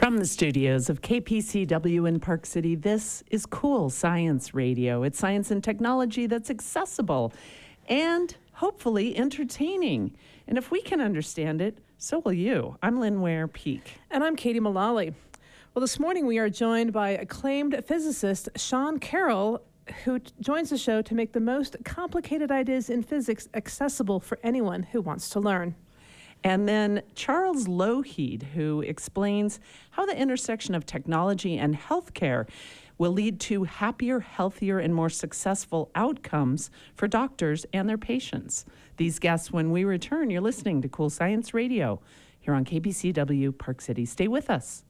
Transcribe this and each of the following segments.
From the studios of KPCW in Park City, this is Cool Science Radio. It's science and technology that's accessible and hopefully entertaining. And if we can understand it, so will you. I'm Lynn Ware Peak. And I'm Katie Mullally. Well, this morning we are joined by acclaimed physicist Sean Carroll, who joins the show to make the most complicated ideas in physics accessible for anyone who wants to learn. And then Charles Lougheed, who explains how the intersection of technology and healthcare will lead to happier, healthier, and more successful outcomes for doctors and their patients. These guests, when we return, you're listening to Cool Science Radio here on KPCW Park City. Stay with us.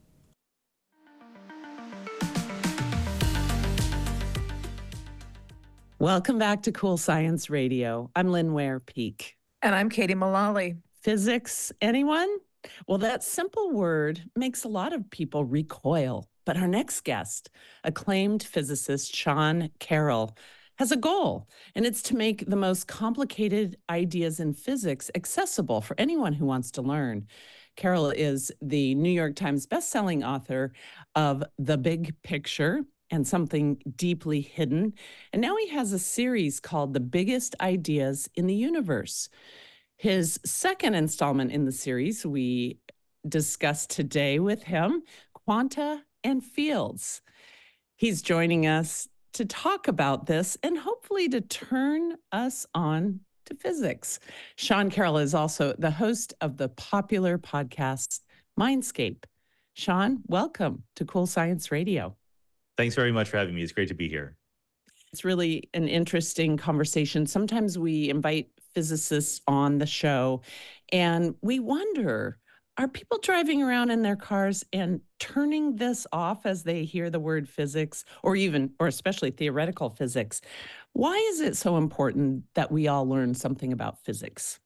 Welcome back to Cool Science Radio. I'm Lynn Ware Peak. And I'm Katie Mullally. Physics, anyone? Well, that simple word makes a lot of people recoil. But our next guest, acclaimed physicist Sean Carroll, has a goal, and it's to make the most complicated ideas in physics accessible for anyone who wants to learn. Carroll is the New York Times bestselling author of The Big Picture and Something Deeply Hidden. And now he has a series called The Biggest Ideas in the Universe. His second installment in the series we discussed today with him, Quanta and Fields. He's joining us to talk about this and hopefully to turn us on to physics. Sean Carroll is also the host of the popular podcast Mindscape. Sean, welcome to Cool Science Radio. Thanks very much for having me. It's great to be here. It's really an interesting conversation. Sometimes we invite physicists on the show and we wonder, are people driving around in their cars and turning this off as they hear the word physics or especially theoretical physics? Why is it so important that we all learn something about physics?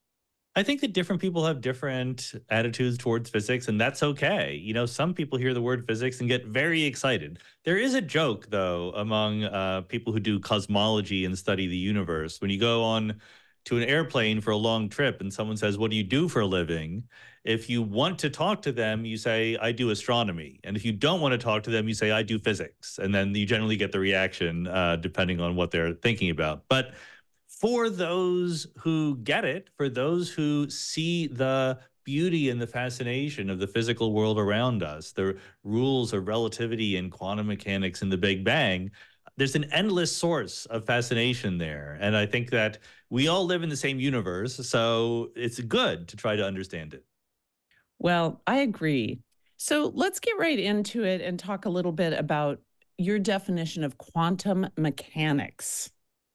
I think that different people have different attitudes towards physics, and that's okay. You know, some people hear the word physics and get very excited. There is a joke, though, among people who do cosmology and study the universe. When you go on to an airplane for a long trip and someone says, "What do you do for a living?" If you want to talk to them, you say, "I do astronomy." And if you don't want to talk to them, you say, "I do physics." And then you generally get the reaction depending on what they're thinking about. But for those who get it, for those who see the beauty and the fascination of the physical world around us, the rules of relativity and quantum mechanics and the Big Bang, there's an endless source of fascination there. And I think that we all live in the same universe, so it's good to try to understand it. Well, I agree. So let's get right into it and talk a little bit about your definition of quantum mechanics.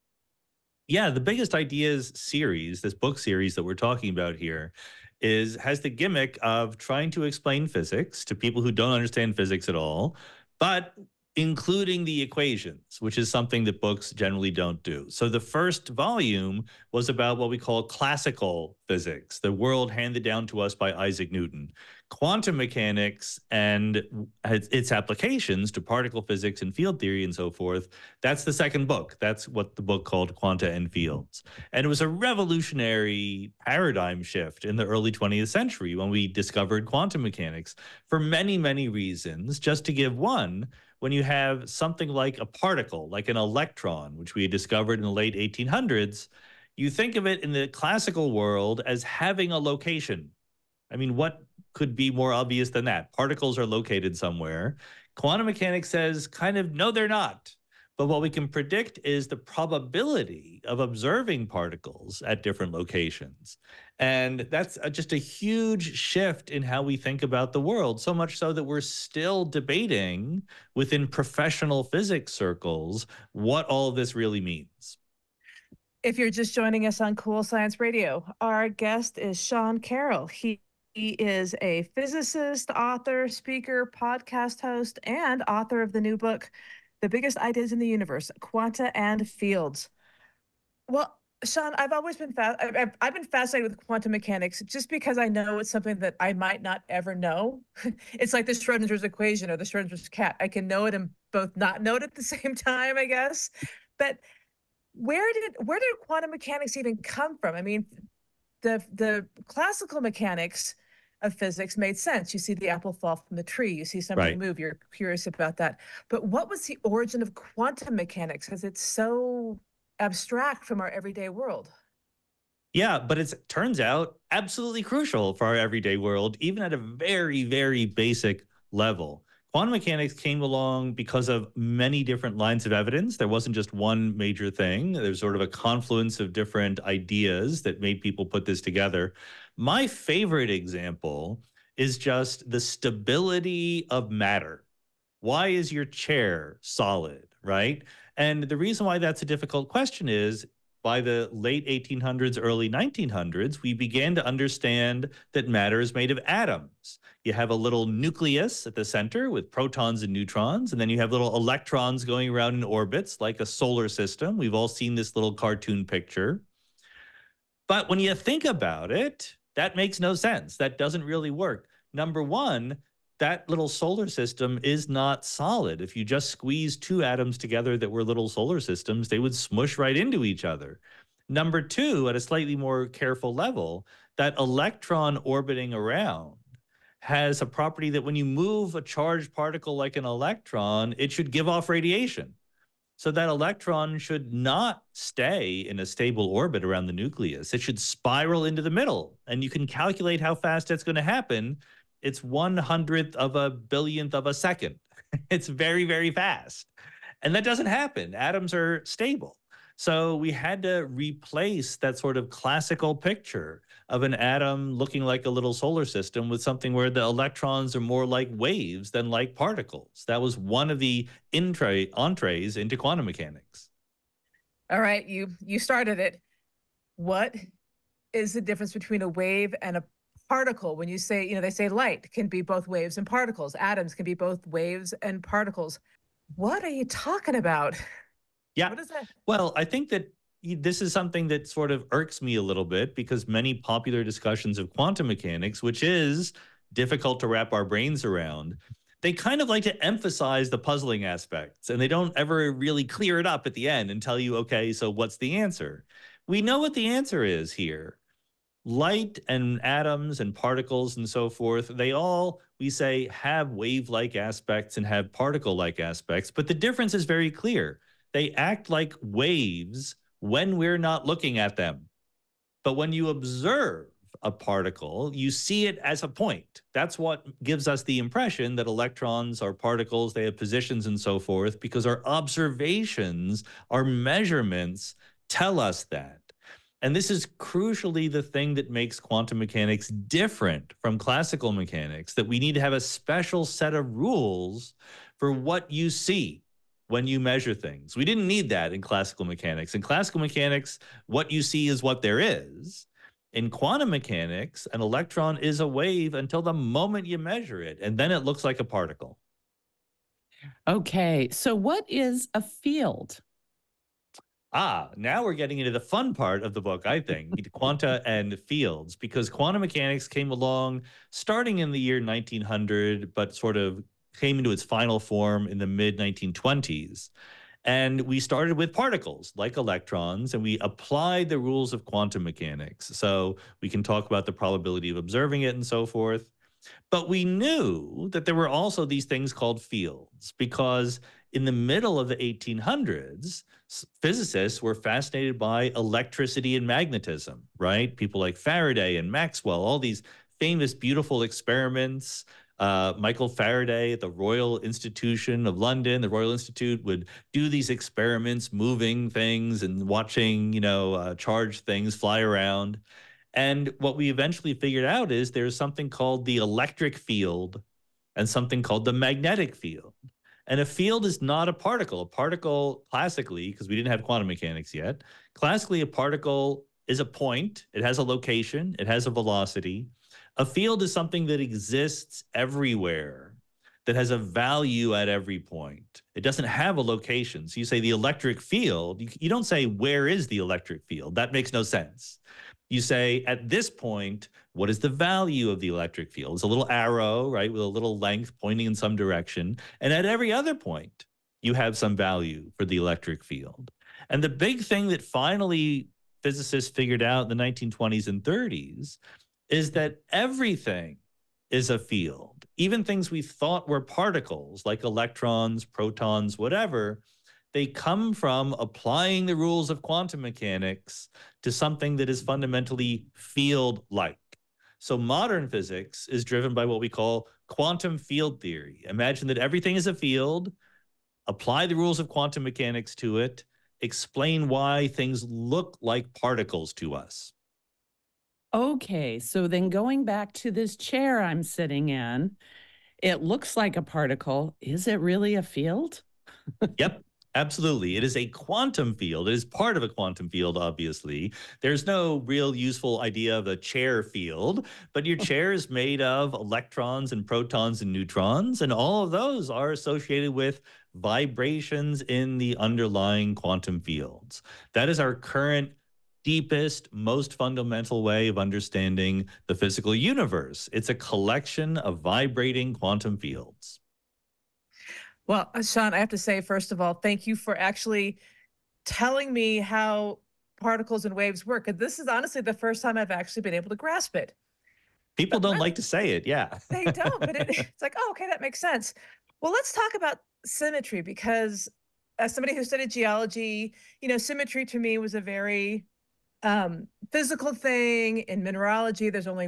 Yeah, the Biggest Ideas series, this book series that we're talking about here, has the gimmick of trying to explain physics to people who don't understand physics at all, but including the equations, which is something that books generally don't do. So the first volume was about what we call classical physics, the world handed down to us by Isaac Newton. Quantum mechanics and its applications to particle physics and field theory and so forth, that's the second book. That's what the book called Quanta and Fields. And it was a revolutionary paradigm shift in the early 20th century when we discovered quantum mechanics for many, many reasons. Just to give one, when you have something like a particle, like an electron, which we had discovered in the late 1800s, you think of it in the classical world as having a location. I mean, what could be more obvious than that? Particles are located somewhere. Quantum mechanics says kind of, no, they're not. But what we can predict is the probability of observing particles at different locations. And that's just a huge shift in how we think about the world, so much so that we're still debating within professional physics circles what all of this really means. If you're just joining us on Cool Science Radio, our guest is Sean Carroll. He is a physicist, author, speaker, podcast host, and author of the new book, The Biggest Ideas in the Universe, Quanta and Fields. Well, Sean, I've always been I've been fascinated with quantum mechanics just because I know it's something that I might not ever know. It's like the Schrodinger's equation or the Schrodinger's cat. I can know it and both not know it at the same time, I guess. But where did quantum mechanics even come from? I mean, the classical mechanics of physics made sense. You see the apple fall from the tree, you see something Right. move, you're curious about that. But what was the origin of quantum mechanics? Because it's so abstract from our everyday world. Yeah, but it turns out absolutely crucial for our everyday world, even at a very, very basic level. Quantum mechanics came along because of many different lines of evidence. There wasn't just one major thing. There's sort of a confluence of different ideas that made people put this together. My favorite example is just the stability of matter. Why is your chair solid, right? And the reason why that's a difficult question is by the late 1800s, early 1900s, we began to understand that matter is made of atoms. You have a little nucleus at the center with protons and neutrons, and then you have little electrons going around in orbits like a solar system. We've all seen this little cartoon picture. But when you think about it, that makes no sense. That doesn't really work. Number one, that little solar system is not solid. If you just squeeze two atoms together that were little solar systems, they would smush right into each other. Number two, at a slightly more careful level, that electron orbiting around has a property that when you move a charged particle like an electron, it should give off radiation. So that electron should not stay in a stable orbit around the nucleus. It should spiral into the middle. And you can calculate how fast that's going to happen. It's 1/100th of a billionth of a second. It's very, very fast. And that doesn't happen. Atoms are stable. So we had to replace that sort of classical picture of an atom looking like a little solar system with something where the electrons are more like waves than like particles. That was one of the entrees into quantum mechanics. All right, you started it. What is the difference between a wave and a particle? When you say, they say light can be both waves and particles, atoms can be both waves and particles. What are you talking about? Yeah. What is that? Well, I think that this is something that sort of irks me a little bit because many popular discussions of quantum mechanics, which is difficult to wrap our brains around, they kind of like to emphasize the puzzling aspects and they don't ever really clear it up at the end and tell you, okay, so what's the answer? We know what the answer is here. Light and atoms and particles and so forth, they all, we say, have wave-like aspects and have particle-like aspects, but the difference is very clear. They act like waves when we're not looking at them. But when you observe a particle, you see it as a point. That's what gives us the impression that electrons are particles, they have positions and so forth, because our observations, our measurements tell us that. And this is crucially the thing that makes quantum mechanics different from classical mechanics, that we need to have a special set of rules for what you see when you measure things. We didn't need that in classical mechanics. In classical mechanics, what you see is what there is. In quantum mechanics, an electron is a wave until the moment you measure it, and then it looks like a particle. Okay, so what is a field? Now we're getting into the fun part of the book, I think, quanta and fields, because quantum mechanics came along starting in the year 1900, but sort of came into its final form in the mid 1920s. And we started with particles like electrons, and we applied the rules of quantum mechanics. So we can talk about the probability of observing it and so forth. But we knew that there were also these things called fields because in the middle of the 1800s, physicists were fascinated by electricity and magnetism, right? People like Faraday and Maxwell, all these famous, beautiful experiments. Michael Faraday at the Royal Institution of London, the Royal Institute would do these experiments, moving things and watching, charged things fly around. And what we eventually figured out is there's something called the electric field and something called the magnetic field. And a field is not a particle. A particle, classically, because we didn't have quantum mechanics yet, classically, a particle is a point. It has a location. It has a velocity. A field is something that exists everywhere, that has a value at every point. It doesn't have a location. So you say the electric field, you don't say, where is the electric field? That makes no sense. You say, at this point, what is the value of the electric field? It's a little arrow, right, with a little length pointing in some direction. And at every other point, you have some value for the electric field. And the big thing that finally physicists figured out in the 1920s and 30s is that everything is a field. Even things we thought were particles, like electrons, protons, whatever, they come from applying the rules of quantum mechanics to something that is fundamentally field-like. So modern physics is driven by what we call quantum field theory. Imagine that everything is a field, apply the rules of quantum mechanics to it, explain why things look like particles to us. Okay, so then going back to this chair I'm sitting in, it looks like a particle. Is it really a field? Yep, absolutely. It is a quantum field. It is part of a quantum field, obviously. There's no real useful idea of a chair field, but your chair is made of electrons and protons and neutrons, and all of those are associated with vibrations in the underlying quantum fields. That is our current deepest, most fundamental way of understanding the physical universe. It's a collection of vibrating quantum fields. Well, Sean, I have to say, first of all, thank you for actually telling me how particles and waves work. And this is honestly the first time I've actually been able to grasp it. People don't like to say it, yeah. They don't, but it's like, oh, okay, that makes sense. Well, let's talk about symmetry, because as somebody who studied geology, symmetry to me was a very physical thing. In mineralogy, there's only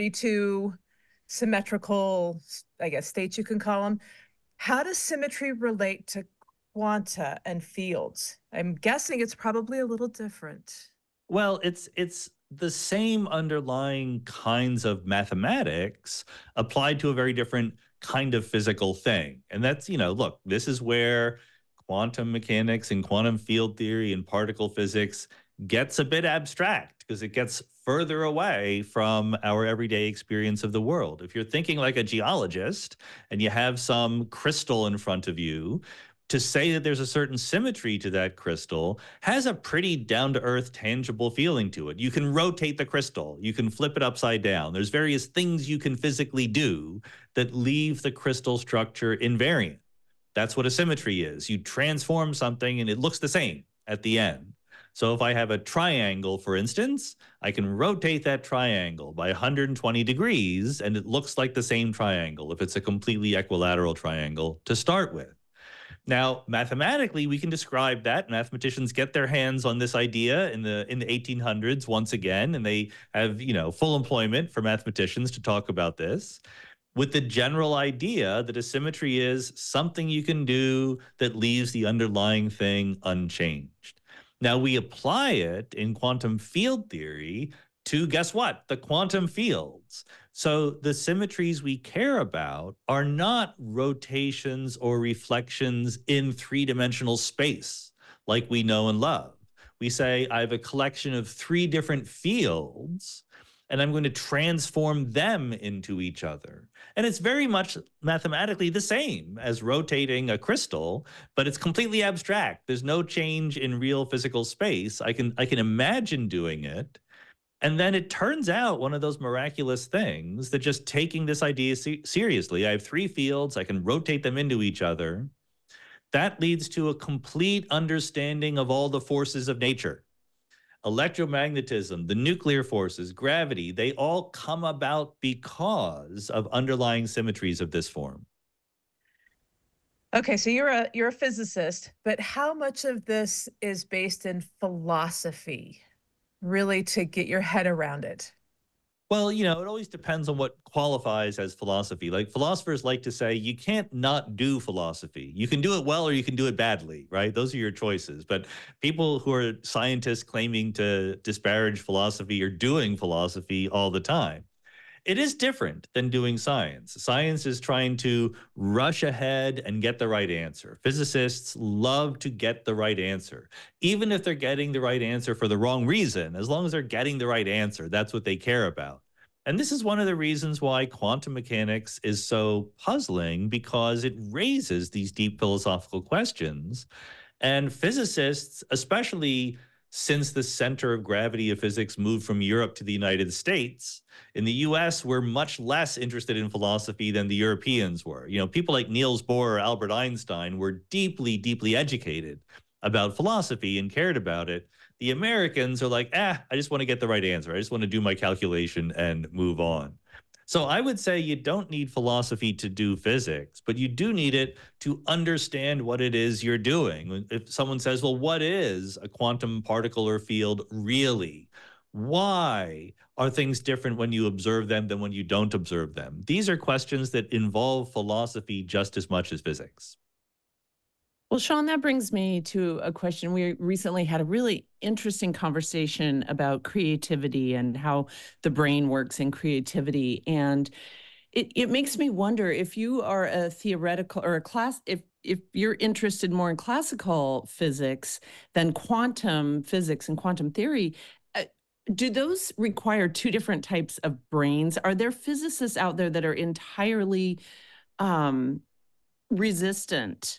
32 symmetrical, I guess, states you can call them. How does symmetry relate to quanta and fields? I'm guessing it's probably a little different. Well, it's the same underlying kinds of mathematics applied to a very different kind of physical thing. And that's, look, this is where quantum mechanics and quantum field theory and particle physics gets a bit abstract because it gets further away from our everyday experience of the world. If you're thinking like a geologist and you have some crystal in front of you, to say that there's a certain symmetry to that crystal has a pretty down-to-earth, tangible feeling to it. You can rotate the crystal. You can flip it upside down. There's various things you can physically do that leave the crystal structure invariant. That's what a symmetry is. You transform something and it looks the same at the end. So if I have a triangle, for instance, I can rotate that triangle by 120 degrees and it looks like the same triangle if it's a completely equilateral triangle to start with. Now, mathematically, we can describe that. Mathematicians get their hands on this idea in the 1800s once again, and they have, full employment for mathematicians to talk about this, with the general idea that a symmetry is something you can do that leaves the underlying thing unchanged. Now, we apply it in quantum field theory to, guess what? The quantum fields. So the symmetries we care about are not rotations or reflections in three-dimensional space like we know and love. We say, I have a collection of three different fields, and I'm going to transform them into each other. And it's very much mathematically the same as rotating a crystal, but it's completely abstract. There's no change in real physical space. I can imagine doing it. And then it turns out one of those miraculous things that just taking this idea seriously, I have three fields, I can rotate them into each other. That leads to a complete understanding of all the forces of nature. Electromagnetism, the nuclear forces, gravity, they all come about because of underlying symmetries of this form. Okay, so you're a physicist, but how much of this is based in philosophy, really, to get your head around it? Well, it always depends on what qualifies as philosophy. Like philosophers like to say, you can't not do philosophy. You can do it well or you can do it badly, right? Those are your choices. But people who are scientists claiming to disparage philosophy are doing philosophy all the time. It is different than doing science. Science is trying to rush ahead and get the right answer. Physicists love to get the right answer, even if they're getting the right answer for the wrong reason. As long as they're getting the right answer, that's what they care about. And this is one of the reasons why quantum mechanics is so puzzling, because it raises these deep philosophical questions. And physicists, especially since the center of gravity of physics moved from Europe to the United States, in the US, we're much less interested in philosophy than the Europeans were. People like Niels Bohr or Albert Einstein were deeply, deeply educated about philosophy and cared about it. The Americans are like, I just want to get the right answer. I just want to do my calculation and move on. So I would say you don't need philosophy to do physics, but you do need it to understand what it is you're doing. If someone says, well, what is a quantum particle or field really? Why are things different when you observe them than when you don't observe them? These are questions that involve philosophy just as much as physics. Well, Sean, that brings me to a question. We recently had a really interesting conversation about creativity and how the brain works in creativity. And it makes me wonder if you are a theoretical or a class, if you're interested more in classical physics than quantum physics and quantum theory, uh, do those require two different types of brains? Are there physicists out there that are entirely um, resistant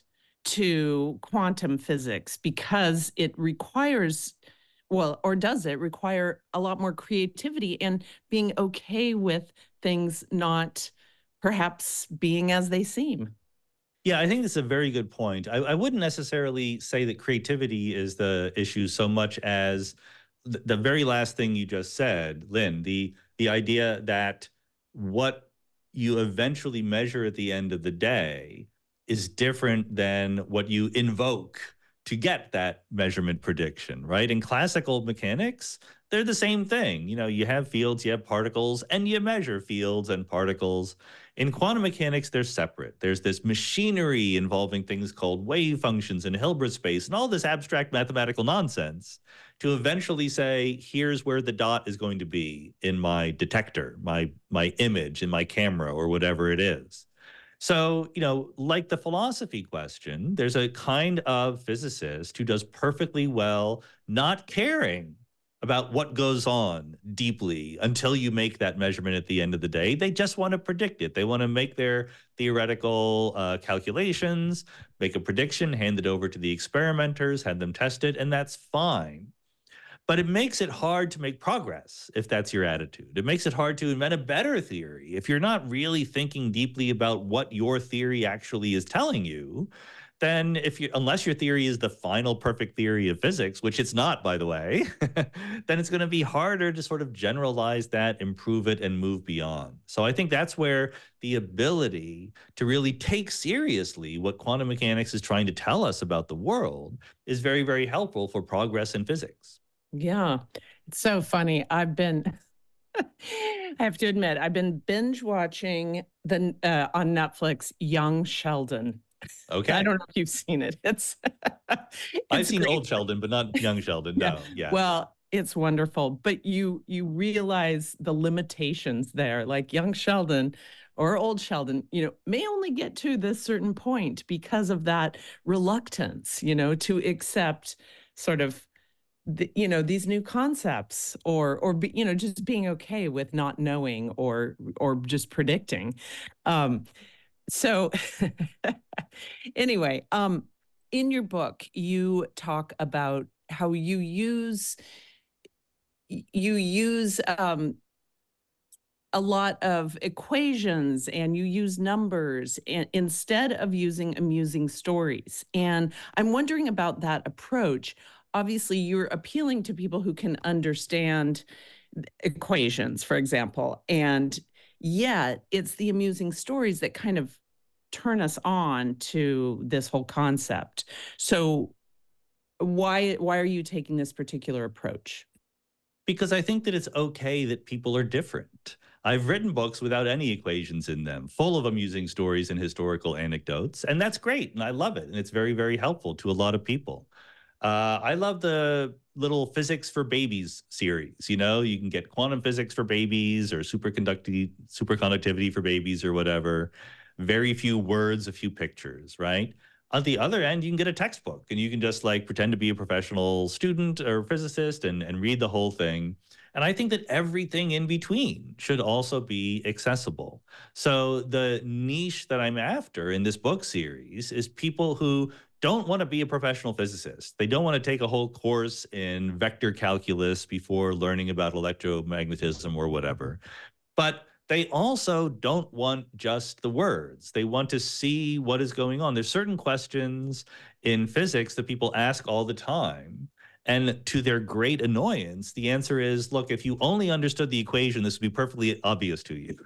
to quantum physics because it requires, well, or does it require a lot more creativity and being okay with things not perhaps being as they seem? Yeah, I think that's a very good point. I wouldn't necessarily say that creativity is the issue so much as the very last thing you just said, Lynn, the idea that what you eventually measure at the end of the day is different than what you invoke to get that measurement prediction, right? In classical mechanics, they're the same thing. You know, you have fields, you have particles, and you measure fields and particles. In quantum mechanics, they're separate. There's this machinery involving things called wave functions and Hilbert space and all this abstract mathematical nonsense to eventually say, here's where the dot is going to be in my detector, my image, in my camera, or whatever it is. So, you know, like the philosophy question, there's a kind of physicist who does perfectly well not caring about what goes on deeply until you make that measurement at the end of the day. They just want to predict it. They want to make their theoretical calculations, make a prediction, hand it over to the experimenters, have them test it, and that's fine. But it makes it hard to make progress if that's your attitude. It makes it hard to invent a better theory. If you're not really thinking deeply about what your theory actually is telling you, then unless your theory is the final perfect theory of physics, which it's not, by the way, then it's going to be harder to sort of generalize that, improve it, and move beyond. So I think that's where the ability to really take seriously what quantum mechanics is trying to tell us about the world is very, very helpful for progress in physics. Yeah, it's so funny. I have to admit, I've been binge watching on Netflix Young Sheldon. Okay. I don't know if you've seen it. It's I've seen great. old Sheldon, but not young Sheldon. Yeah. No, yeah. Well, it's wonderful, but you realize the limitations there. Like young Sheldon or old Sheldon, may only get to this certain point because of that reluctance, to accept sort of these new concepts or just being okay with not knowing or just predicting. So anyway, in your book, you talk about how you use a lot of equations and you use numbers instead of using amusing stories. And I'm wondering about that approach. Obviously, you're appealing to people who can understand equations, for example, and yet it's the amusing stories that kind of turn us on to this whole concept. So why are you taking this particular approach? Because I think that it's okay that people are different. I've written books without any equations in them, full of amusing stories and historical anecdotes, and that's great, and I love it, and it's very, very helpful to a lot of people. I love the little physics for babies series. You can get quantum physics for babies or superconductivity for babies or whatever. Very few words, a few pictures, right? On the other end, you can get a textbook and you can just like pretend to be a professional student or physicist and read the whole thing. And I think that everything in between should also be accessible. So the niche that I'm after in this book series is people who don't want to be a professional physicist. They don't want to take a whole course in vector calculus before learning about electromagnetism or whatever. But they also don't want just the words. They want to see what is going on. There's certain questions in physics that people ask all the time. And to their great annoyance, the answer is, look, if you only understood the equation, this would be perfectly obvious to you.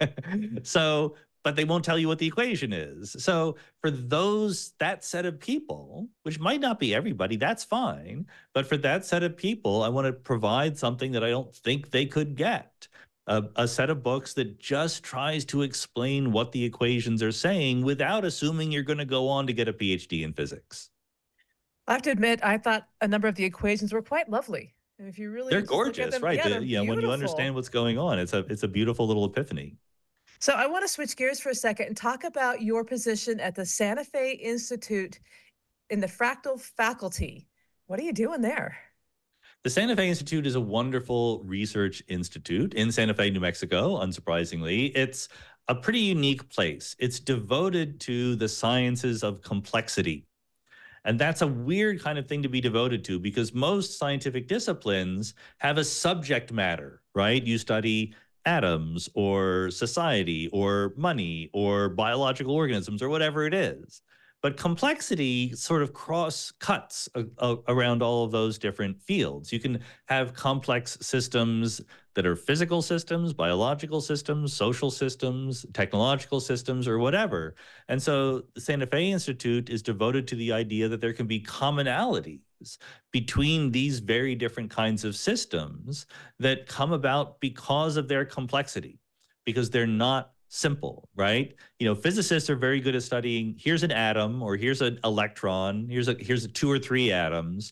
So, but they won't tell you what the equation is. So for that set of people, which might not be everybody, that's fine. But for that set of people, I want to provide something that I don't think they could get. A set of books that just tries to explain what the equations are saying without assuming you're going to go on to get a PhD in physics. I have to admit, I thought a number of the equations were quite lovely. And if you really They're just look at gorgeous, them, right? yeah, they're When you beautiful. understand what's going on, it's a beautiful little epiphany. So I want to switch gears for a second and talk about your position at the Santa Fe Institute in the fractal faculty. What are you doing there? The Santa Fe Institute is a wonderful research institute in Santa Fe, New Mexico, unsurprisingly. It's a pretty unique place. It's devoted to the sciences of complexity. And that's a weird kind of thing to be devoted to because most scientific disciplines have a subject matter, right? You study atoms or society or money or biological organisms or whatever it is. But complexity sort of cross cuts around all of those different fields. You can have complex systems that are physical systems, biological systems, social systems, technological systems, or whatever. And so the Santa Fe Institute is devoted to the idea that there can be commonalities between these very different kinds of systems that come about because of their complexity, because they're not simple, right? Physicists are very good at studying, here's an atom, or here's an electron, here's a two or three atoms,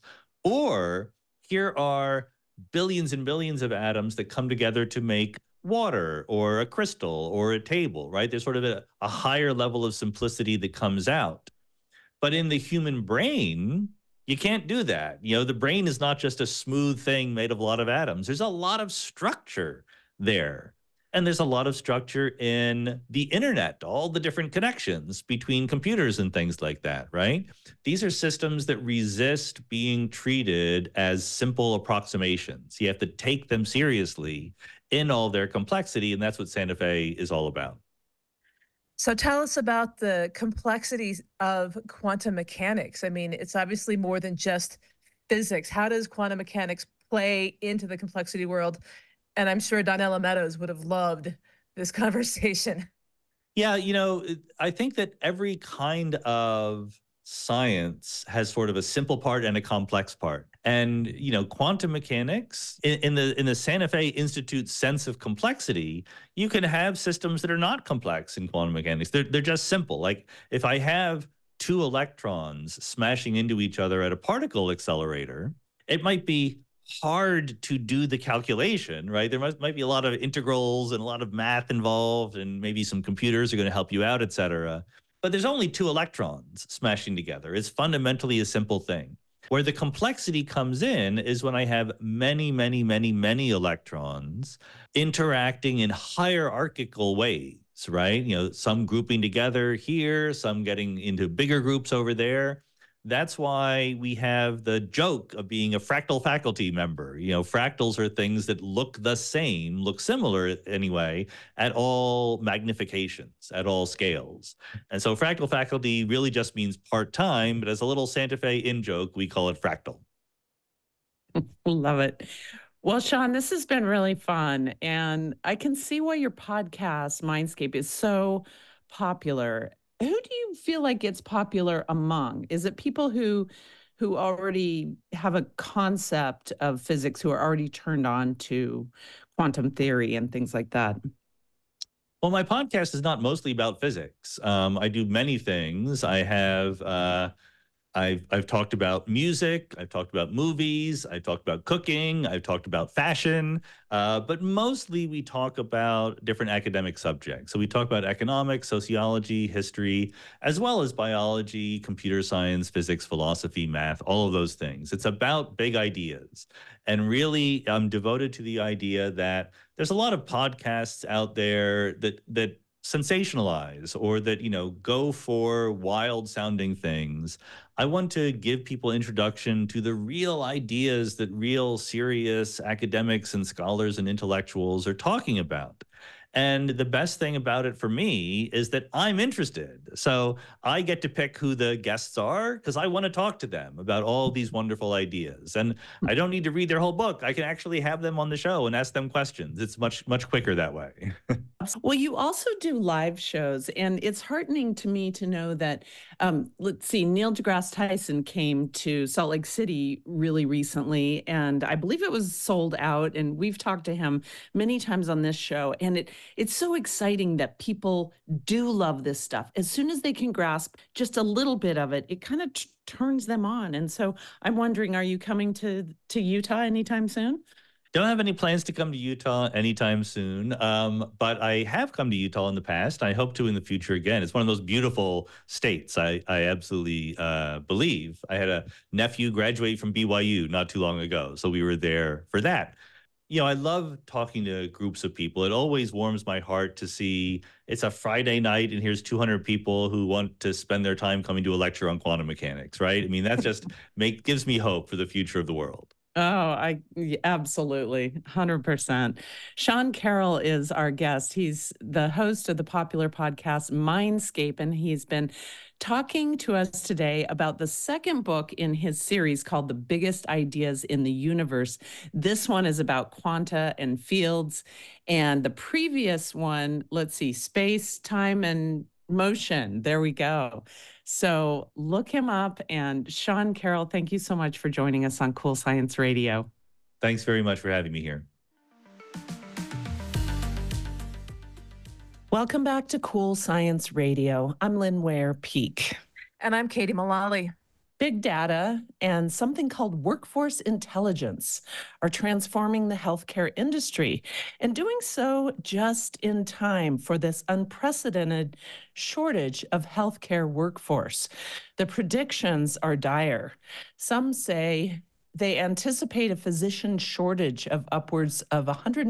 or here are billions and billions of atoms that come together to make water or a crystal or a table, right? There's sort of a higher level of simplicity that comes out. But in the human brain, you can't do that. The brain is not just a smooth thing made of a lot of atoms. There's a lot of structure there. And there's a lot of structure in the internet, all the different connections between computers and things like that, right? These are systems that resist being treated as simple approximations. You have to take them seriously in all their complexity, and that's what Santa Fe is all about. So tell us about the complexities of quantum mechanics. I mean, it's obviously more than just physics. How does quantum mechanics play into the complexity world? And I'm sure Donella Meadows would have loved this conversation. Yeah, I think that every kind of science has sort of a simple part and a complex part. And quantum mechanics in the Santa Fe Institute sense of complexity, you can have systems that are not complex in quantum mechanics. They're just simple. Like if I have two electrons smashing into each other at a particle accelerator, it might be hard to do the calculation, right? There might be a lot of integrals and a lot of math involved, and maybe some computers are going to help you out, et cetera. But there's only two electrons smashing together. It's fundamentally a simple thing. Where the complexity comes in is when I have many, many, many, many electrons interacting in hierarchical ways, right? Some grouping together here, some getting into bigger groups over there. That's why we have the joke of being a fractal faculty member. Fractals are things that look the same, look similar anyway, at all magnifications, at all scales. And so fractal faculty really just means part-time, but as a little Santa Fe in-joke, we call it fractal. Love it. Well, Sean, this has been really fun. And I can see why your podcast, Mindscape, is so popular. Who do you feel like it's popular among? Is it people who already have a concept of physics, who are already turned on to quantum theory and things like that? Well, my podcast is not mostly about physics. I do many things. I've talked about music, I've talked about movies, I've talked about cooking, I've talked about fashion, but mostly we talk about different academic subjects. So we talk about economics, sociology, history, as well as biology, computer science, physics, philosophy, math, all of those things. It's about big ideas. And really, I'm devoted to the idea that there's a lot of podcasts out there that sensationalize or that go for wild sounding things. I want to give people introduction to the real ideas that real serious academics and scholars and intellectuals are talking about. And the best thing about it for me is that I'm interested. So I get to pick who the guests are because I want to talk to them about all these wonderful ideas. And I don't need to read their whole book. I can actually have them on the show and ask them questions. It's much, much quicker that way. Well, you also do live shows, and it's heartening to me to know that, let's see, Neil deGrasse Tyson came to Salt Lake City really recently, and I believe it was sold out. And we've talked to him many times on this show, and it's so exciting that people do love this stuff. As soon as they can grasp just a little bit of it, it kind of turns them on. And so I'm wondering, are you coming to Utah anytime soon? Don't have any plans to come to Utah anytime soon, but I have come to Utah in the past. I hope to in the future again. It's one of those beautiful states. I absolutely believe. I had a nephew graduate from BYU not too long ago, so we were there for that. I love talking to groups of people. It always warms my heart to see it's a Friday night and here's 200 people who want to spend their time coming to a lecture on quantum mechanics, right? I mean, that just gives me hope for the future of the world. Absolutely, 100%. Sean Carroll is our guest. He's the host of the popular podcast Mindscape, and he's been talking to us today about the second book in his series called The Biggest Ideas in the Universe. This one is about quanta and fields, and the previous one, let's see, space, time, and motion. There we go. So look him up. And Sean Carroll, thank you so much for joining us on Cool Science Radio. Thanks very much for having me here. Welcome back to Cool Science Radio. I'm Lynn Ware Peak. And I'm Katie Mullally. Big data and something called workforce intelligence are transforming the healthcare industry, and doing so just in time for this unprecedented shortage of healthcare workforce. The predictions are dire. Some say they anticipate a physician shortage of upwards of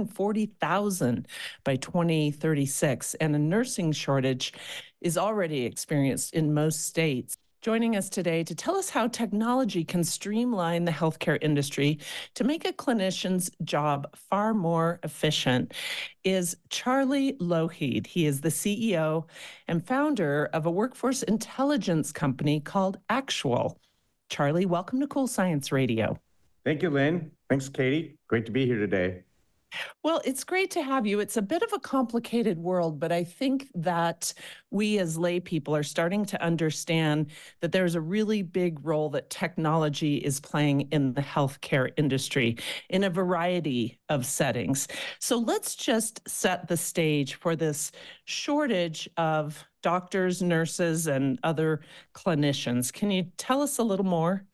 140,000 by 2036, and a nursing shortage is already experienced in most states. Joining us today to tell us how technology can streamline the healthcare industry to make a clinician's job far more efficient is Charlie Lougheed. He is the CEO and founder of a workforce intelligence company called Actual. Charlie, welcome to Cool Science Radio. Thank you, Lynn. Thanks, Katie. Great to be here today. Well, it's great to have you. It's a bit of a complicated world, but I think that we as lay people are starting to understand that there's a really big role that technology is playing in the healthcare industry in a variety of settings. So let's just set the stage for this shortage of doctors, nurses, and other clinicians. Can you tell us a little more?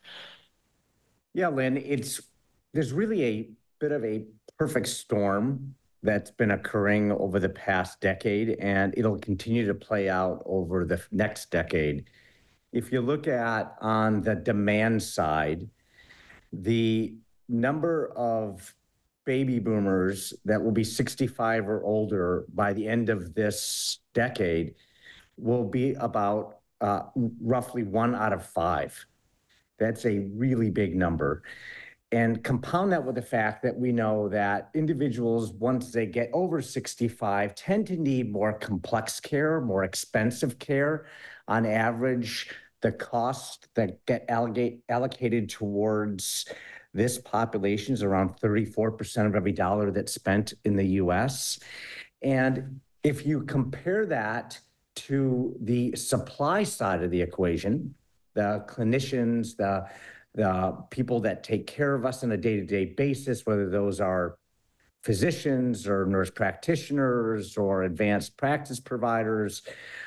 Yeah, Lynn, there's really a bit of a perfect storm that's been occurring over the past decade, and it'll continue to play out over the next decade. If you look at on the demand side, the number of baby boomers that will be 65 or older by the end of this decade will be about roughly 1 out of 5. That's a really big number. And compound that with the fact that we know that individuals, once they get over 65, tend to need more complex care, more expensive care. On average, the costs that get allocated towards this population is around 34% of every dollar that's spent in the US. And if you compare that to the supply side of the equation, the clinicians, the people that take care of us on a day-to-day basis, whether those are physicians or nurse practitioners or advanced practice providers,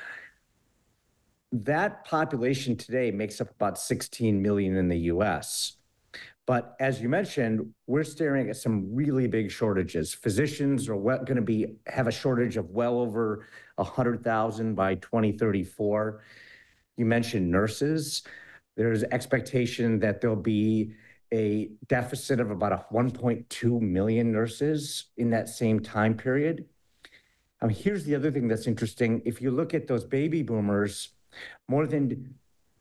that population today makes up about 16 million in the US. But as you mentioned, we're staring at some really big shortages. Physicians are going to have a shortage of well over 100,000 by 2034. You mentioned nurses. There's expectation that there'll be a deficit of about 1.2 million nurses in that same time period. Here's the other thing that's interesting. If you look at those baby boomers, more than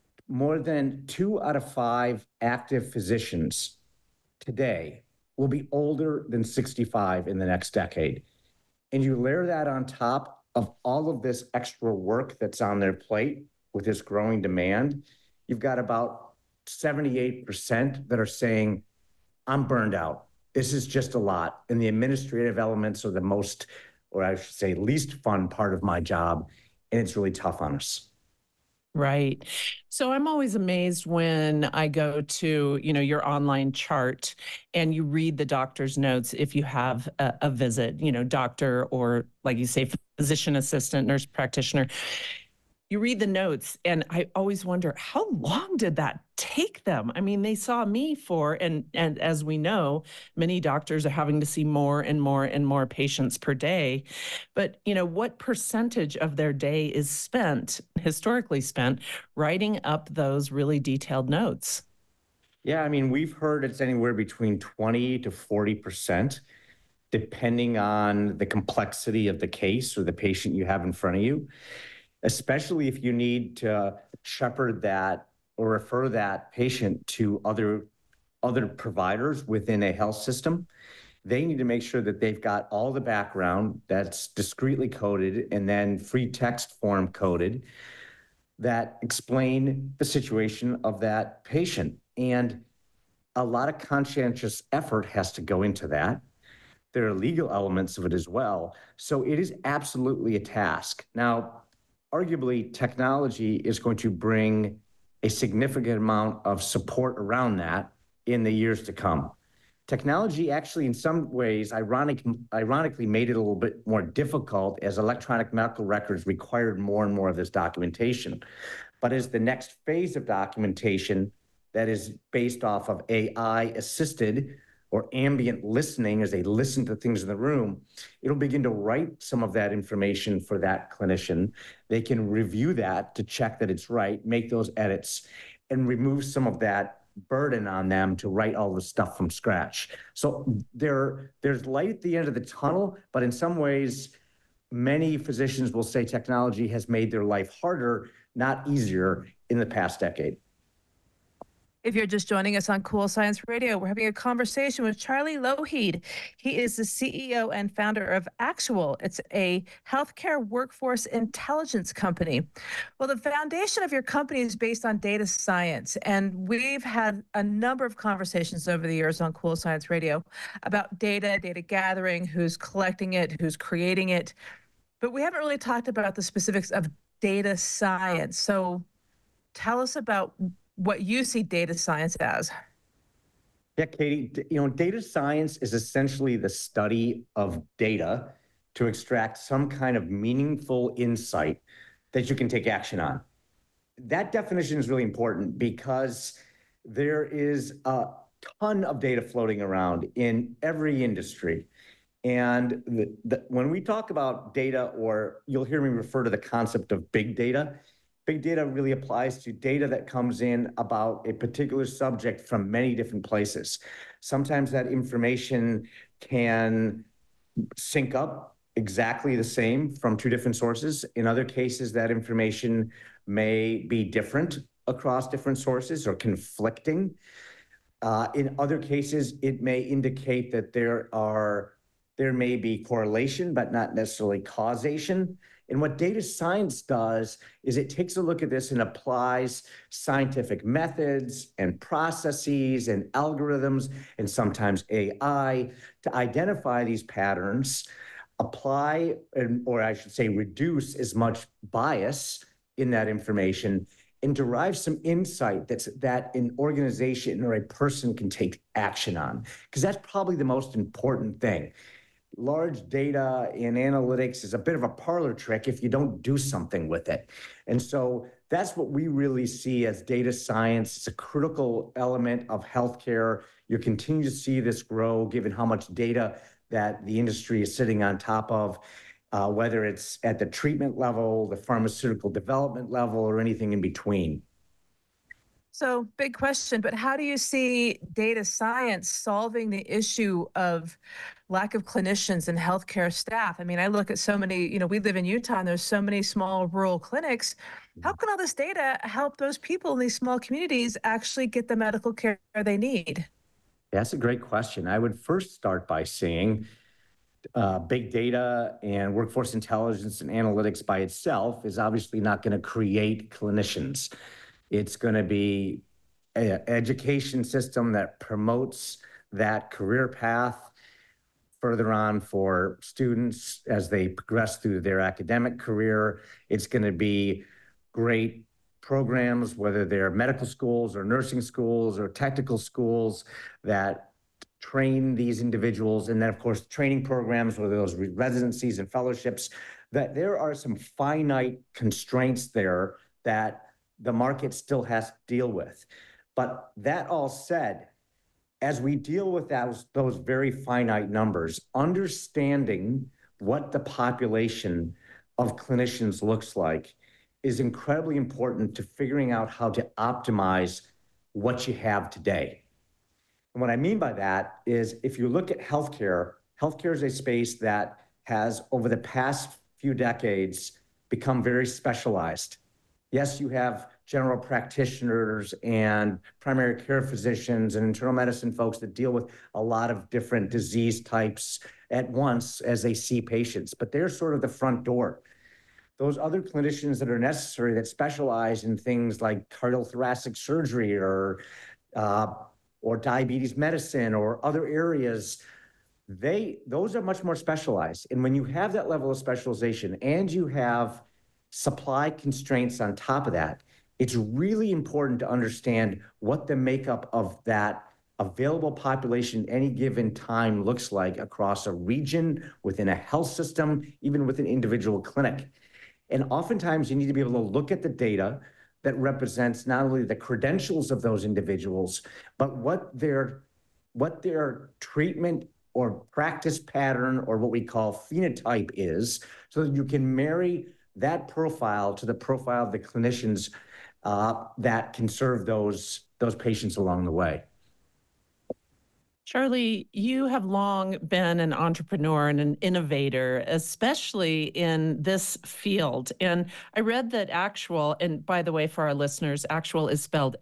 2 out of 5 active physicians today will be older than 65 in the next decade. and you layer that on top of all of this extra work that's on their plate with this growing demand, you've got about 78% that are saying, I'm burned out. This is just a lot. And the administrative elements are the most, or I should say, least fun part of my job. And it's really tough on us. Right. So I'm always amazed when I go to, your online chart and you read the doctor's notes if you have a visit, doctor or like you say, physician assistant, nurse practitioner. You read the notes and I always wonder, how long did that take them? I mean, they saw me and as we know, many doctors are having to see more and more and more patients per day. But, what percentage of their day is historically spent, writing up those really detailed notes? Yeah, I mean, we've heard it's anywhere between 20 to 40%, depending on the complexity of the case or the patient you have in front of you, especially if you need to shepherd that or refer that patient to other providers within a health system. They need to make sure that they've got all the background that's discreetly coded and then free text form coded that explain the situation of that patient. And a lot of conscientious effort has to go into that. There are legal elements of it as well. So it is absolutely a task. Now, arguably, technology is going to bring a significant amount of support around that in the years to come. Technology actually, in some ways, ironically made it a little bit more difficult as electronic medical records required more and more of this documentation. But as the next phase of documentation that is based off of AI-assisted or ambient listening, as they listen to things in the room, it'll begin to write some of that information for that clinician. They can review that to check that it's right, make those edits, and remove some of that burden on them to write all the stuff from scratch. So there's light at the end of the tunnel, but in some ways, many physicians will say technology has made their life harder, not easier, in the past decade. If you're just joining us on Cool Science Radio, we're having a conversation with Charlie Lougheed. He is the CEO and founder of Actual. It's a healthcare workforce intelligence company. Well, the foundation of your company is based on data science, and we've had a number of conversations over the years on Cool Science Radio about data gathering, who's collecting it, who's creating it. But we haven't really talked about the specifics of data science. So tell us about what you see data science as. Yeah, Katie, data science is essentially the study of data to extract some kind of meaningful insight that you can take action on. That definition is really important because there is a ton of data floating around in every industry. And when we talk about data, or you'll hear me refer to the concept of big data, big data really applies to data that comes in about a particular subject from many different places. Sometimes that information can sync up exactly the same from two different sources. In other cases, that information may be different across different sources or conflicting. In other cases, it may indicate that there may be correlation, but not necessarily causation. And what data science does is it takes a look at this and applies scientific methods and processes and algorithms and sometimes AI to identify these patterns, apply, or I should say reduce as much bias in that information, and derive some insight that an organization or a person can take action on. Because that's probably the most important thing. Large data and analytics is a bit of a parlor trick if you don't do something with it. And so that's what we really see as data science. It's a critical element of healthcare. You continue to see this grow given how much data that the industry is sitting on top of, whether it's at the treatment level, the pharmaceutical development level, or anything in between. So, big question, but how do you see data science solving the issue of lack of clinicians and healthcare staff? I mean, I look at so many, we live in Utah and there's so many small rural clinics. How can all this data help those people in these small communities actually get the medical care they need? That's a great question. I would first start by saying big data and workforce intelligence and analytics by itself is obviously not going to create clinicians. It's going to be an education system that promotes that career path further on for students as they progress through their academic career. It's going to be great programs, whether they're medical schools or nursing schools or technical schools, that train these individuals. And then, of course, training programs, whether those residencies and fellowships, that there are some finite constraints there that the market still has to deal with. But that all said, as we deal with those very finite numbers, understanding what the population of clinicians looks like is incredibly important to figuring out how to optimize what you have today. And what I mean by that is, if you look at healthcare, healthcare is a space that has, over the past few decades, become very specialized. Yes, you have general practitioners and primary care physicians and internal medicine folks that deal with a lot of different disease types at once as they see patients, but they're sort of the front door. Those other clinicians that are necessary that specialize in things like cardiothoracic surgery or diabetes medicine or other areas, those are much more specialized. And when you have that level of specialization and you have supply constraints on top of that, it's really important to understand what the makeup of that available population at any given time looks like across a region, within a health system, even with an individual clinic. And oftentimes you need to be able to look at the data that represents not only the credentials of those individuals, but what their treatment or practice pattern, or what we call phenotype, is, so that you can marry that profile to the profile of the clinicians that can serve those patients along the way. Charlie, you have long been an entrepreneur and an innovator, especially in this field. And I read that Axual, and by the way, for our listeners, Axual is spelled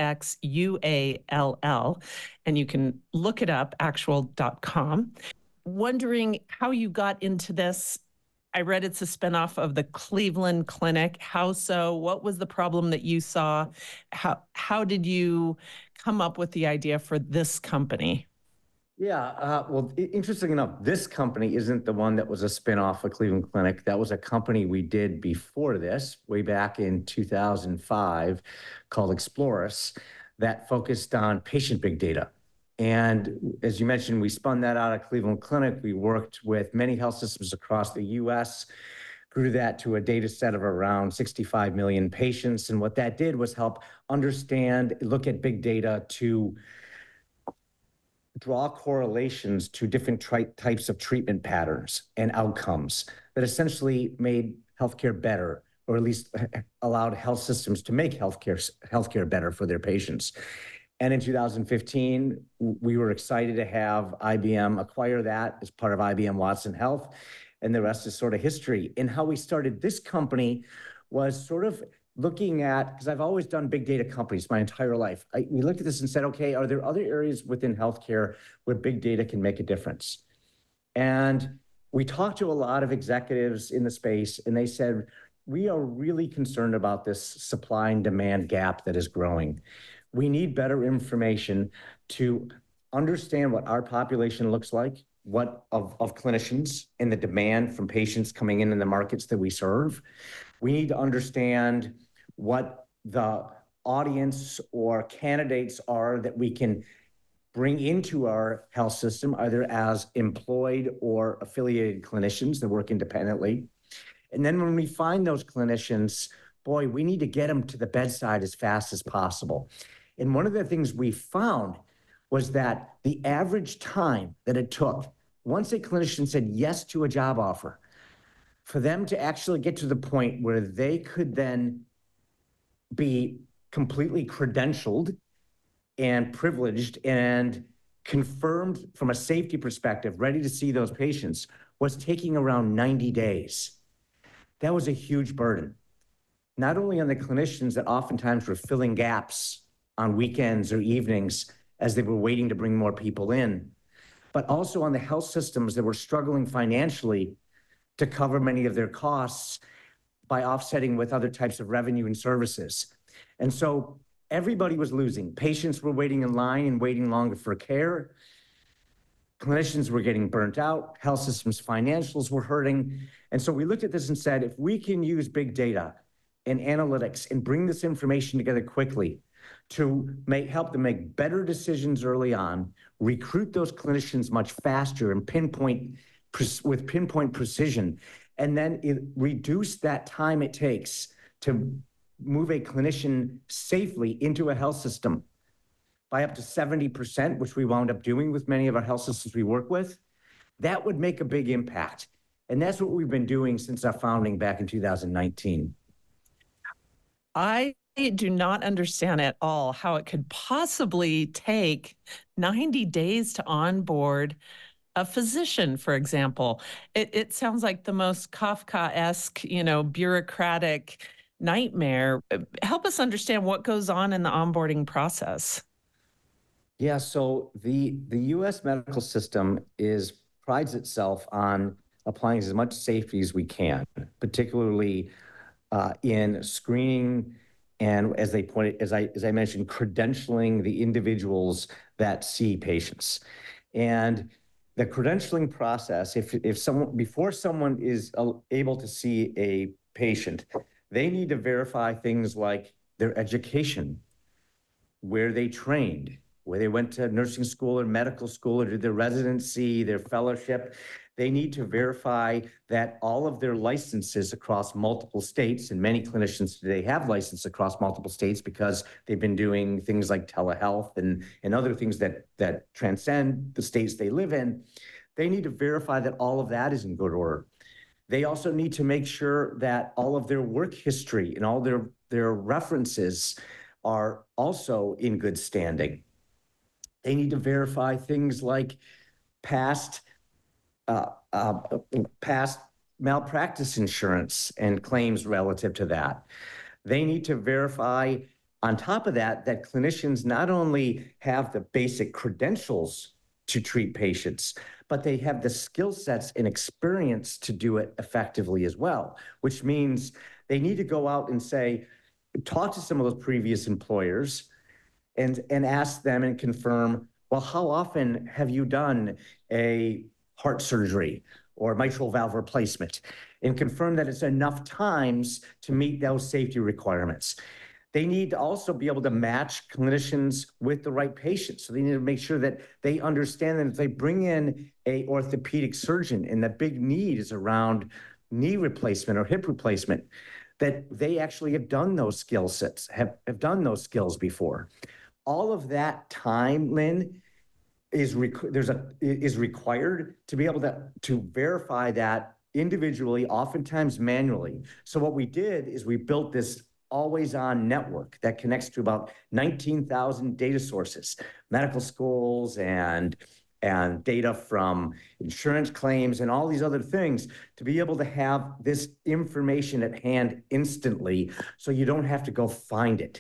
Axuall, and you can look it up, axual.com. Wondering how you got into this. I read it's a spinoff of the Cleveland Clinic. How so? What was the problem that you saw? How did you come up with the idea for this company? Yeah, well, interesting enough, this company isn't the one that was a spinoff of Cleveland Clinic. That was a company we did before this, way back in 2005, called Explorus, that focused on patient big data. And as you mentioned, we spun that out of Cleveland Clinic. We worked with many health systems across the US, grew that to a data set of around 65 million patients. And what that did was help understand, look at big data to draw correlations to different types of treatment patterns and outcomes that essentially made healthcare better, or at least allowed health systems to make healthcare better for their patients. And in 2015, we were excited to have IBM acquire that as part of IBM Watson Health, and the rest is sort of history. And how we started this company was sort of looking at, because I've always done big data companies my entire life. We looked at this and said, okay, are there other areas within healthcare where big data can make a difference? And we talked to a lot of executives in the space, and they said, we are really concerned about this supply and demand gap that is growing. We need better information to understand what our population looks like, what of clinicians, and the demand from patients coming in the markets that we serve. We need to understand what the audience or candidates are that we can bring into our health system, either as employed or affiliated clinicians that work independently. And then when we find those clinicians, boy, we need to get them to the bedside as fast as possible. And one of the things we found was that the average time that it took, once a clinician said yes to a job offer, for them to actually get to the point where they could then be completely credentialed and privileged and confirmed from a safety perspective, ready to see those patients, was taking around 90 days. That was a huge burden, not only on the clinicians that oftentimes were filling gaps on weekends or evenings as they were waiting to bring more people in, but also on the health systems that were struggling financially to cover many of their costs by offsetting with other types of revenue and services. And so everybody was losing. Patients were waiting in line and waiting longer for care. Clinicians were getting burnt out. Health systems financials were hurting. And so we looked at this and said, if we can use big data and analytics and bring this information together quickly to help them make better decisions early on, recruit those clinicians much faster and with pinpoint precision, and then reduce that time it takes to move a clinician safely into a health system by up to 70%, which we wound up doing with many of our health systems we work with, that would make a big impact. And that's what we've been doing since our founding back in 2019. I do not understand at all how it could possibly take 90 days to onboard a physician, for example. It sounds like the most Kafkaesque, bureaucratic nightmare. Help us understand what goes on in the onboarding process. So the U.S. medical system prides itself on applying as much safety as we can, particularly in screening and, as I mentioned, credentialing the individuals that see patients. And the credentialing process, before someone is able to see a patient, they need to verify things like their education, where they trained, where they went to nursing school or medical school or did their residency, their fellowship. They need to verify that all of their licenses across multiple states, and many clinicians today have license across multiple states because they've been doing things like telehealth and other things that transcend the states they live in. They need to verify that all of that is in good order. They also need to make sure that all of their work history and all their references are also in good standing. They need to verify things like past malpractice insurance and claims relative to that. They need to verify, on top of that clinicians not only have the basic credentials to treat patients, but they have the skill sets and experience to do it effectively as well, which means they need to go out and talk to some of those previous employers and ask them and confirm, well, how often have you done a heart surgery or mitral valve replacement, and confirm that it's enough times to meet those safety requirements. They need to also be able to match clinicians with the right patients. So they need to make sure that they understand that if they bring in a orthopedic surgeon and the big need is around knee replacement or hip replacement, that they actually have done those skill sets, have done those skills before. All of that time, Lynn, is required to be able to verify that individually, oftentimes manually. So what we did is we built this always-on network that connects to about 19,000 data sources, medical schools and data from insurance claims and all these other things, to be able to have this information at hand instantly so you don't have to go find it.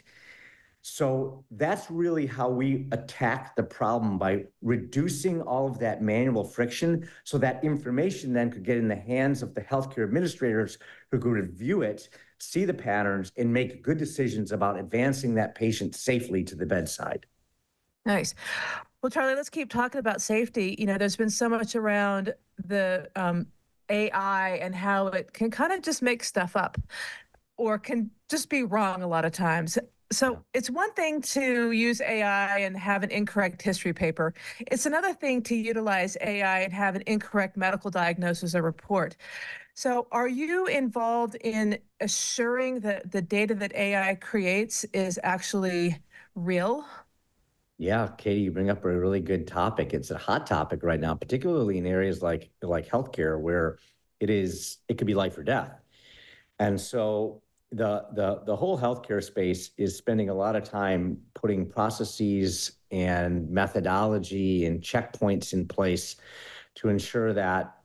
So that's really how we attack the problem, by reducing all of that manual friction so that information then could get in the hands of the healthcare administrators who could review it, see the patterns, and make good decisions about advancing that patient safely to the bedside. Nice. Well, Charlie, let's keep talking about safety. There's been so much around the AI and how it can kind of just make stuff up or can just be wrong a lot of times. So it's one thing to use AI and have an incorrect history paper. It's another thing to utilize AI and have an incorrect medical diagnosis or report. So are you involved in assuring that the data that AI creates is actually real? Yeah, Katie, you bring up a really good topic. It's a hot topic right now, particularly in areas like healthcare, where it could be life or death. And so the whole healthcare space is spending a lot of time putting processes and methodology and checkpoints in place to ensure that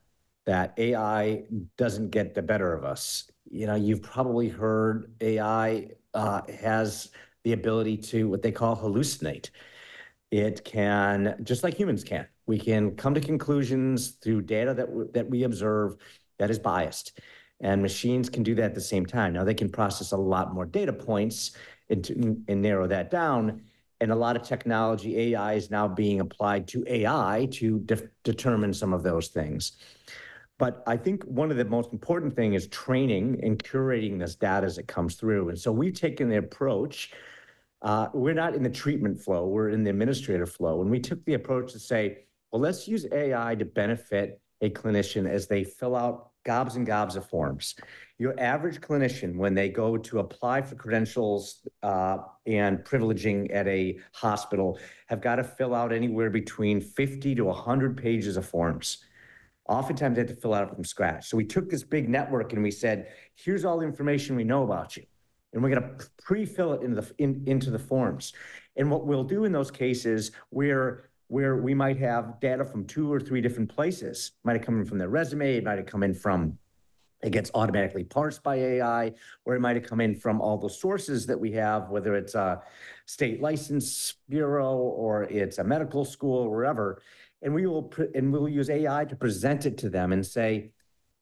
AI doesn't get the better of us. You've probably heard AI has the ability to what they call hallucinate. It can, just like humans can, we can come to conclusions through data that we observe that is biased. And machines can do that at the same time. Now, they can process a lot more data points and narrow that down. And a lot of technology, AI, is now being applied to AI to determine some of those things. But I think one of the most important thing is training and curating this data as it comes through. And so we've taken the approach, we're not in the treatment flow, we're in the administrative flow. And we took the approach to say, well, let's use AI to benefit a clinician as they fill out gobs and gobs of forms. Your average clinician, when they go to apply for credentials and privileging at a hospital, have got to fill out anywhere between 50 to 100 pages of forms. Oftentimes they have to fill out from scratch. So we took this big network and we said, here's all the information we know about you. And we're going to pre-fill it into the forms. And what we'll do in those cases where we might have data from 2 or 3 different places, might have come in from their resume, it might have come in from, it gets automatically parsed by AI, or it might have come in from all the sources that we have, whether it's a state license bureau or it's a medical school or wherever. And we'll use AI to present it to them and say,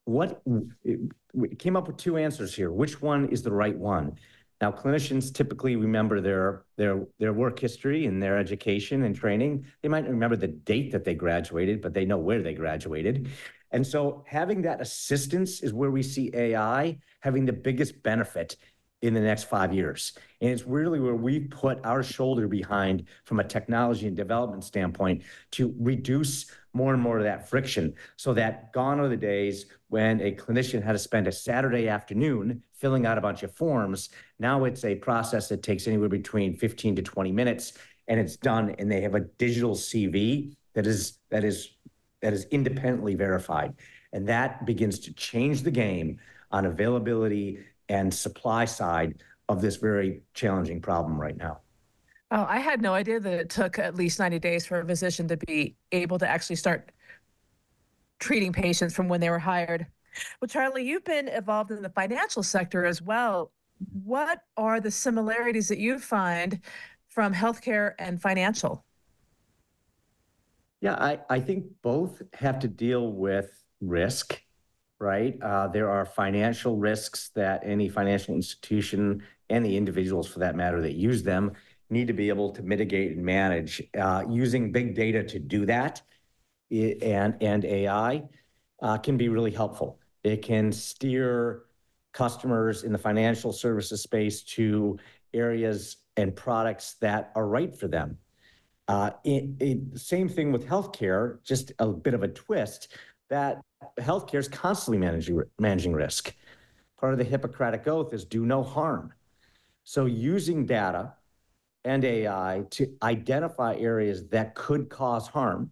we came up with 2 answers here. Which one is the right one? Now, clinicians typically remember their work history and their education and training. They might remember the date that they graduated, but they know where they graduated. And so having that assistance is where we see AI having the biggest benefit in the next 5 years. And it's really where we put our shoulder behind from a technology and development standpoint to reduce more and more of that friction, so that gone are the days when a clinician had to spend a Saturday afternoon filling out a bunch of forms. Now it's a process that takes anywhere between 15 to 20 minutes, and it's done, and they have a digital CV that is independently verified. And that begins to change the game on availability and supply side of this very challenging problem right now. Oh, I had no idea that it took at least 90 days for a physician to be able to actually start treating patients from when they were hired. Well, Charlie, you've been involved in the financial sector as well. What are the similarities that you find from healthcare and financial? Yeah, I think both have to deal with risk, right? There are financial risks that any financial institution and the individuals, for that matter, that use them need to be able to mitigate and manage. Using big data to do that and AI can be really helpful. It can steer customers in the financial services space to areas and products that are right for them. Same thing with healthcare, just a bit of a twist, that healthcare is constantly managing risk. Part of the Hippocratic Oath is do no harm. So using data and AI to identify areas that could cause harm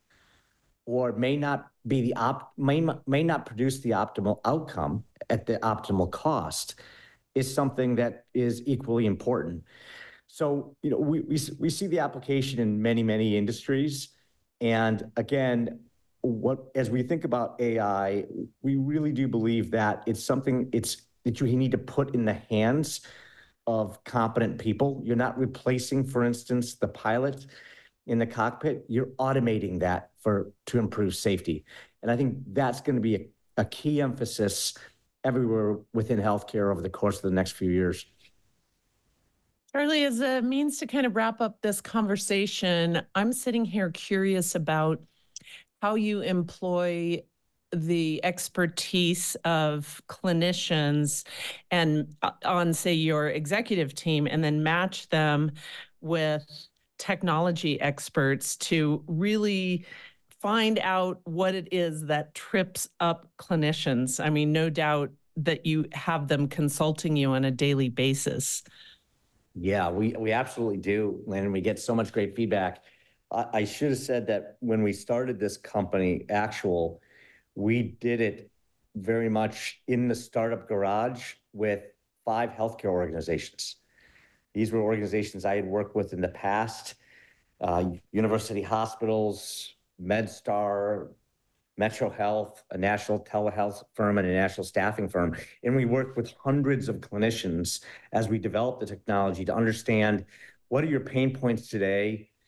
or may not produce the optimal outcome at the optimal cost is something that is equally important. So, we see the application in many, many industries. And again, as we think about AI, we really do believe that it's something that you need to put in the hands of competent people. You're not replacing, for instance, the pilot in the cockpit. You're automating that to improve safety. And I think that's going to be a key emphasis everywhere within healthcare over the course of the next few years. Charlie, as a means to kind of wrap up this conversation, I'm sitting here curious about how you employ the expertise of clinicians and on, say, your executive team, and then match them with technology experts to really find out what it is that trips up clinicians. I mean, no doubt that you have them consulting you on a daily basis. Yeah, we absolutely do, Lynn. We get so much great feedback. I should have said that when we started this company, Actual, we did it very much in the startup garage with 5 healthcare organizations. These were organizations I had worked with in the past, university hospitals, MedStar, Metro Health, a national telehealth firm, and a national staffing firm. And we worked with hundreds of clinicians as we developed the technology to understand what are your pain points today,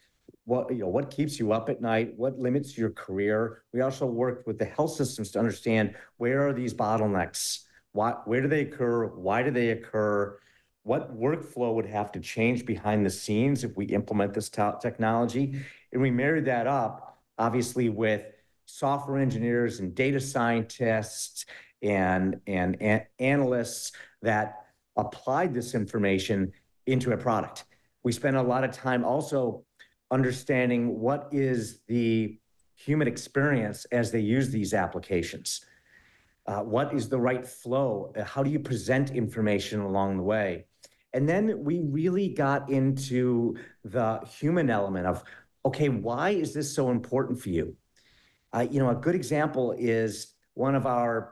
what keeps you up at night, what limits your career. We also worked with the health systems to understand where are these bottlenecks, where do they occur, why do they occur, what workflow would have to change behind the scenes if we implement this technology. And we married that up, obviously, with software engineers and data scientists and analysts that applied this information into a product. We spent a lot of time also understanding what is the human experience as they use these applications. What is the right flow? How do you present information along the way? And then we really got into the human element of, okay, why is this so important for you? A good example is one of our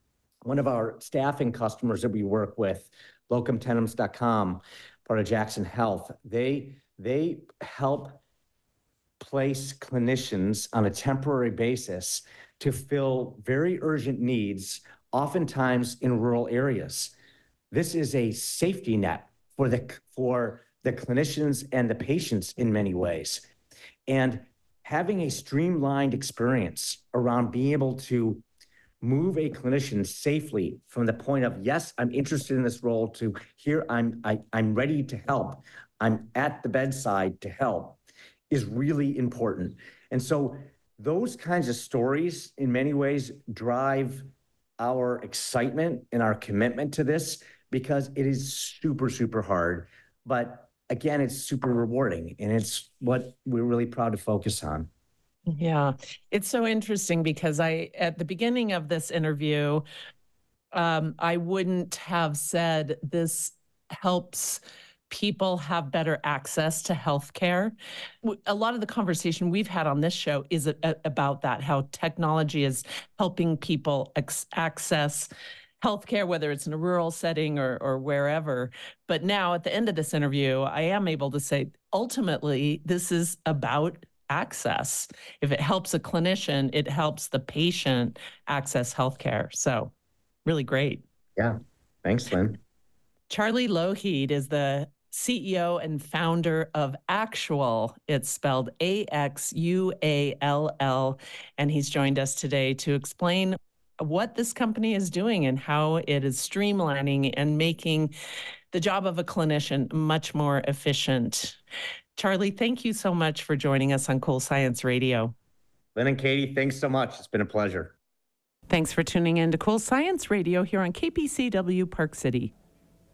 staffing customers that we work with, locumtenens.com, part of Jackson Health. They help place clinicians on a temporary basis to fill very urgent needs, oftentimes in rural areas. This is a safety net for the clinicians and the patients in many ways. And having a streamlined experience around being able to move a clinician safely from the point of, yes, I'm interested in this role, to here, I'm ready to help, I'm at the bedside to help, is really important. And so those kinds of stories in many ways drive our excitement and our commitment to this, because it is super, super hard. But again, it's super rewarding, and it's what we're really proud to focus on. Yeah, it's so interesting because at the beginning of this interview, I wouldn't have said this helps people have better access to healthcare. A lot of the conversation we've had on this show is about that, how technology is helping people access healthcare, whether it's in a rural setting or wherever. But now at the end of this interview, I am able to say, ultimately, this is about access. If it helps a clinician, it helps the patient access healthcare. So really great. Yeah. Thanks, Lynn. Charlie Lougheed is the CEO and founder of Axual. It's spelled AXUALL. And he's joined us today to explain what this company is doing and how it is streamlining and making the job of a clinician much more efficient. Charlie, thank you so much for joining us on Cool Science Radio. Lynn and Katie, thanks so much. It's been a pleasure. Thanks for tuning in to Cool Science Radio here on KPCW Park City.